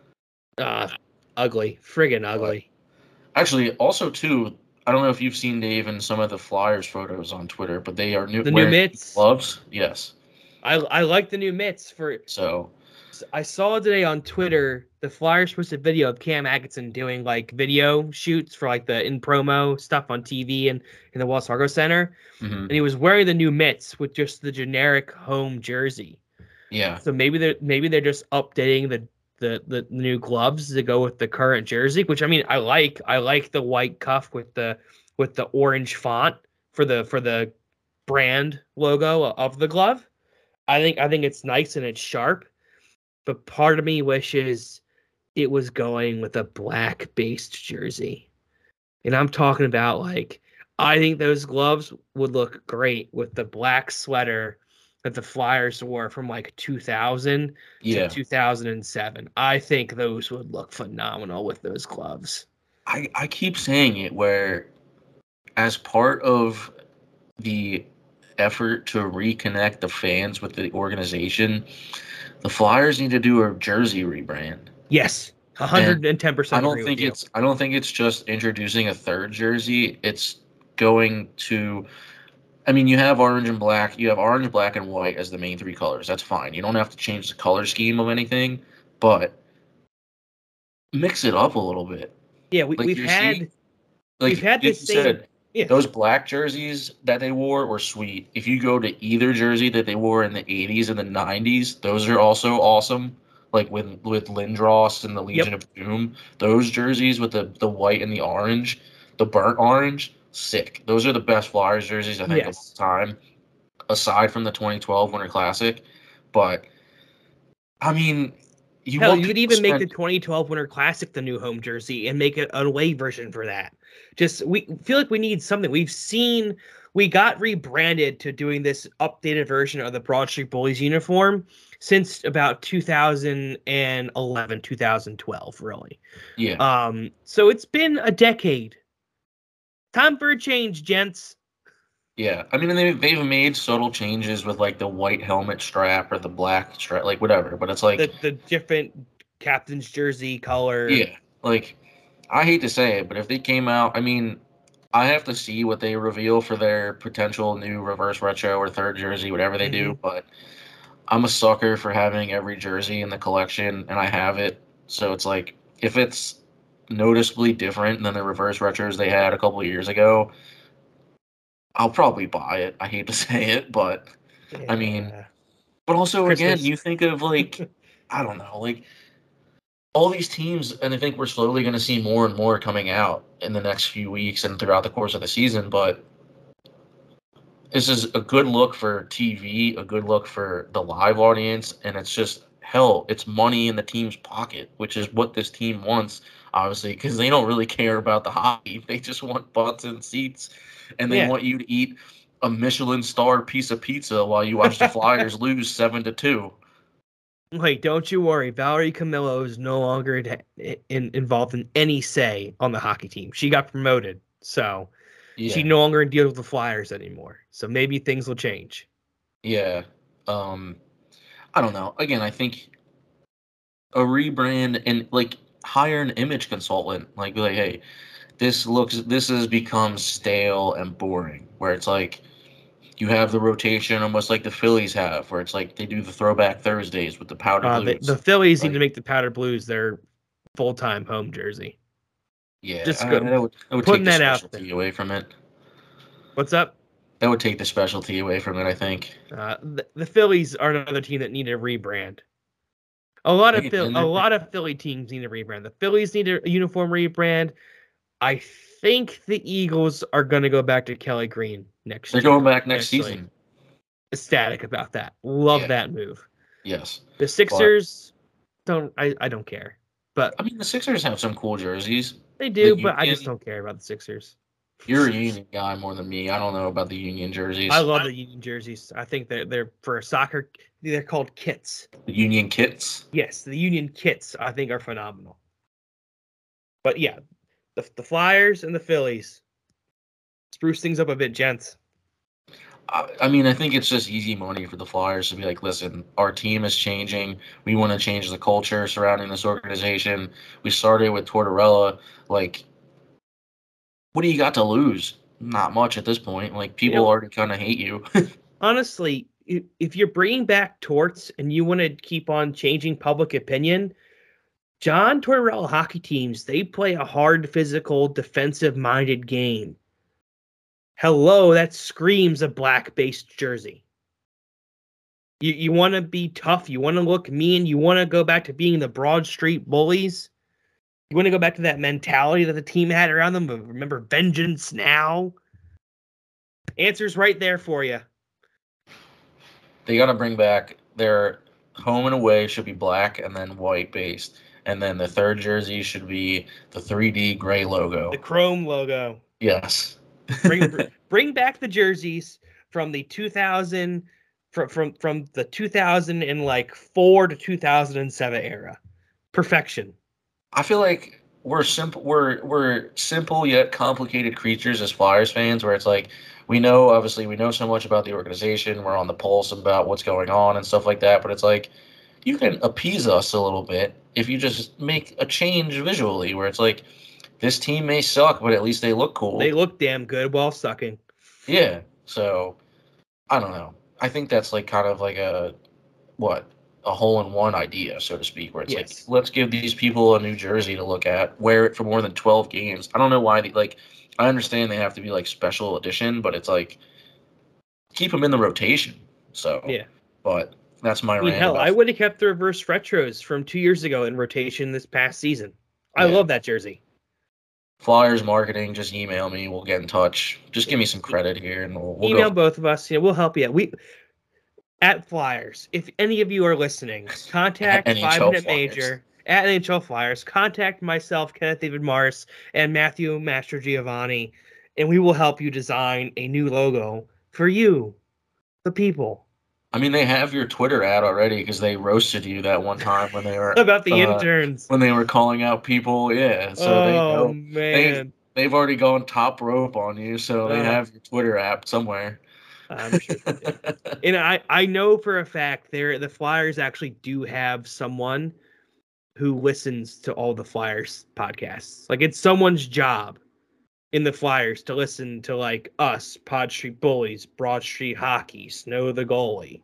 Ah, ugly. Friggin' ugly. Actually, also too, I don't know if you've seen Dave in some of the Flyers photos on Twitter, but they are new The new wearing mitts. gloves. Yes. I I like the new mitts for. So I saw today on Twitter the Flyers posted a video of Cam Atkinson doing like video shoots for like the in promo stuff on T V and in the Wells Fargo Center, mhm. and he was wearing the new mitts with just the generic home jersey. yeah. So maybe they're maybe they're just updating the, the the new gloves to go with the current jersey, which I mean I like. I like the white cuff with the with the orange font for the for the brand logo of the glove. I think I think it's nice and it's sharp. But part of me wishes it was going with a black based jersey. And I'm talking about like I think those gloves would look great with the black sweater that the Flyers wore from like two thousand Yeah. to two thousand seven. I think those would look phenomenal with those gloves. I, I keep saying it where as part of the effort to reconnect the fans with the organization, the Flyers need to do a jersey rebrand. Yes, one hundred ten percent. I don't think it's I don't think it's just introducing a third jersey. It's going to I mean, you have orange and black, you have orange, black, and white as the main three colors. That's fine. You don't have to change the color scheme of anything, but mix it up a little bit. Yeah, we, Like we've you're had seeing- Like we've had you this same said, yeah. those black jerseys that they wore were sweet. If you go to either jersey that they wore in the eighties and the nineties, those are also awesome. Like with with Lindros and the Legion Yep. of Doom, those jerseys with the, the white and the orange, the burnt orange, sick. Those are the best Flyers jerseys I think Yes. of all time, aside from the twenty twelve Winter Classic. But I mean, you Hell, want you could people even to make the spend- twenty twelve Winter Classic the new home jersey and make it an away version for that. Just we feel like we need something. We've seen we got rebranded to doing this updated version of the Broad Street Bullies uniform since about two thousand eleven, two thousand twelve, really. yeah. Um, so it's been a decade Time for a change, gents. Yeah, I mean, they've they've made subtle changes with like the white helmet strap or the black strap, like whatever. But it's like the the different captain's jersey color. Yeah, like I hate to say it, but if they came out, I mean, I have to see what they reveal for their potential new reverse retro or third jersey, whatever they mm-hmm. do. But I'm a sucker for having every jersey in the collection, and I have it. So it's like if it's noticeably different than the reverse retros they had a couple of years ago, I'll probably buy it. I hate to say it, but yeah. I mean, but also Christmas. Again, you think of like, I don't know, like all these teams, and I think we're slowly going to see more and more coming out in the next few weeks and throughout the course of the season. But this is a good look for T V, a good look for the live audience, and it's just hell. It's money in the team's pocket, which is what this team wants, obviously, because they don't really care about the hockey. They just want butts and seats. And they yeah. want you to eat a Michelin star piece of pizza while you watch the Flyers lose seven to two. Wait, don't you worry. Valerie Camillo is no longer in, in, involved in any say on the hockey team. She got promoted, so yeah. she no longer deals with the Flyers anymore. So maybe things will change. Yeah. Um, I don't know. Again, I think a rebrand and like hire an image consultant. Like, be like, hey, This looks. This has become stale and boring. Where it's like, you have the rotation almost like the Phillies have, where it's like they do the throwback Thursdays with the powder uh, blues. The, the Phillies like, need to make the powder blues their full time home jersey. Yeah, just I, go, that would, that would putting take the that specialty out away from it. What's up? That would take the specialty away from it. I think. Uh, the, the Phillies are another team that need a rebrand. A lot of Phil, a lot of Philly teams need a rebrand. The Phillies need a uniform rebrand. I think the Eagles are going to go back to Kelly Green next They're year. They're going back next actually. season. Ecstatic about that. Love yeah. that move. Yes. The Sixers but, don't I, I don't care. But I mean the Sixers have some cool jerseys. They do, the but Union, I just don't care about the Sixers. You're a Union guy more than me. I don't know about the Union jerseys. I love the Union jerseys. I think they're they're for soccer they're called kits. The Union kits? Yes, the Union kits I think are phenomenal. But yeah, The, the Flyers and the Phillies. Spruce things up a bit, gents. I, I mean, I think it's just easy money for the Flyers to be like, listen, our team is changing. We want to change the culture surrounding this organization. We started with Tortorella. Like, what do you got to lose? Not much at this point. Like, people you know, already kind of hate you. Honestly, if you're bringing back torts and you want to keep on changing public opinion, John Tortorella hockey teams, they play a hard, physical, defensive-minded game. Hello, that screams a black-based jersey. You you want to be tough. You want to look mean. You want to go back to being the Broad Street Bullies. You want to go back to that mentality that the team had around them. But remember, vengeance now. Answer's right there for you. They got to bring back their home and away should be black and then white-based. And then the third jersey should be the three D gray logo. The chrome logo. Yes. bring bring back the jerseys from the two thousand from from from the two thousand and like four to two thousand seven era. Perfection. I feel like we're simple we're we're simple yet complicated creatures as Flyers fans, where it's like we know obviously we know so much about the organization, we're on the pulse about what's going on and stuff like that, but it's like you can appease us a little bit if you just make a change visually where it's like, this team may suck, but at least they look cool. They look damn good while sucking. Yeah. So, I don't know. I think that's like kind of like a, what, a hole-in-one idea, so to speak, where it's yes. like, let's give these people a new jersey to look at, wear it for more than twelve games. I don't know why, they, like, I understand they have to be like special edition, but it's like, keep them in the rotation. So, yeah. But that's my I mean, rant. hell, about I would have kept the reverse retros from two years ago in rotation this past season. I yeah. love that jersey. Flyers marketing, just email me. We'll get in touch. Just give me some credit here, and we'll, we'll email go. both of us. Yeah, we'll help you. We at Flyers. If any of you are listening, contact Five Minute Major at N H L Flyers. Contact myself, Kenneth David Morris, and Matthew Master Giovanni, and we will help you design a new logo for you, the people. I mean, they have your Twitter ad already because they roasted you that one time when they were about the uh, interns when they were calling out people. Yeah, so oh, they know man. they they've already gone top rope on you, so they Uh, have your Twitter app somewhere. I'm sure they do. And I, I know for a fact there the Flyers actually do have someone who listens to all the Flyers podcasts. Like it's someone's job in the Flyers to listen to like us, Pod Street Bullies, Broad Street Hockey, Snow the Goalie.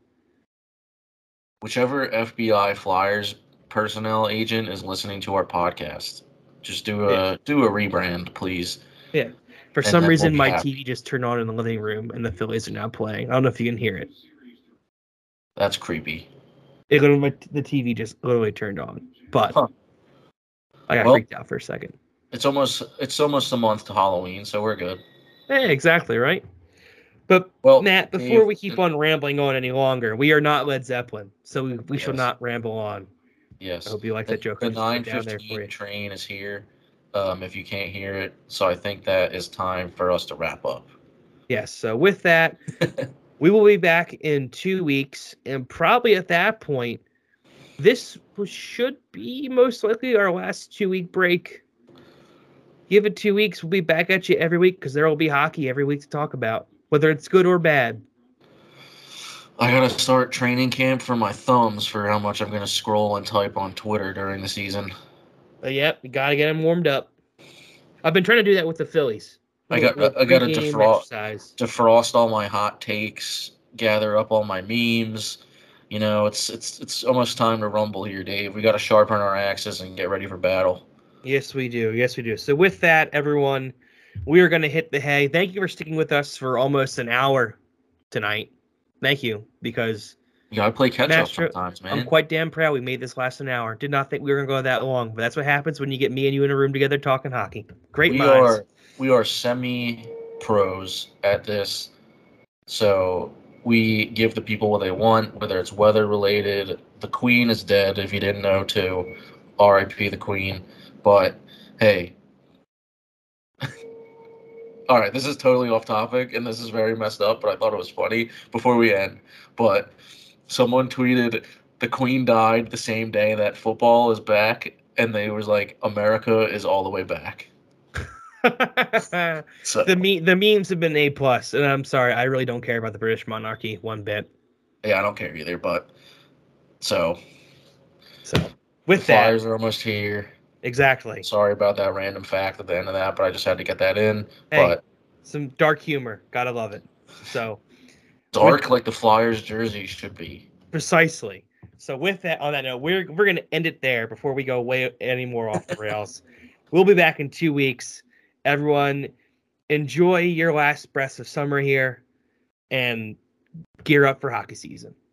Whichever F B I Flyers personnel agent is listening to our podcast, just do a Yeah. do a rebrand, please. Yeah. For And some then reason, we'll be my happy. T V just turned on in the living room, and the Phillies are now playing. I don't know if you can hear it. That's creepy. It literally, my, the T V just literally turned on, but Huh. I got Well- freaked out for a second. It's almost it's almost a month to Halloween, so we're good. Hey, exactly right. But Well, Matt, before Dave, we keep on rambling on any longer, we are not Led Zeppelin, so we, we shall Yes. not ramble on. Yes. I hope you like the, that joke. The I just put nine down there for fifteen you. train is here. Um, if you can't hear it, so I think that is time for us to wrap up. Yes. So with that, we will be back in two weeks, and probably at that point, this should be most likely our last two-week break. Give it two weeks, we'll be back at you every week because there will be hockey every week to talk about, whether it's good or bad. I gotta start training camp for my thumbs for how much I'm gonna scroll and type on Twitter during the season. But yep, you gotta get them warmed up. I've been trying to do that with the Phillies. I got- Little I gotta pregame defraud- exercise. Defrost all my hot takes, gather up all my memes. You know, it's it's it's almost time to rumble here, Dave. We gotta sharpen our axes and get ready for battle. Yes, we do. Yes, we do. So with that, everyone, we are going to hit the hay. Thank you for sticking with us for almost an hour tonight. Thank you, because You gotta play catch up Master, sometimes, man. I'm quite damn proud we made this last an hour. Did not think we were going to go that long, but that's what happens when you get me and you in a room together talking hockey. Great we minds. are we are semi pros at this, so we give the people what they want, whether it's weather related. The Queen is dead, if you didn't know, too. R I P the Queen. But hey, all right, this is totally off topic and this is very messed up, but I thought it was funny before we end. But someone tweeted the Queen died the same day that football is back, and they was like, America is all the way back. So the me- the memes have been A plus, and I'm sorry, I really don't care about the British monarchy one bit. yeah, I don't care either. But so So with the that, Flyers are almost here. exactly. Sorry about that random fact at the end of that, but I just had to get that in. Hey, But some dark humor, gotta love it. So dark like the Flyers jersey should be. precisely. So with that, on that note, we're we're gonna end it there before we go way any more off the rails. We'll be back in two weeks. Everyone, enjoy your last breaths of summer here, and gear up for hockey season.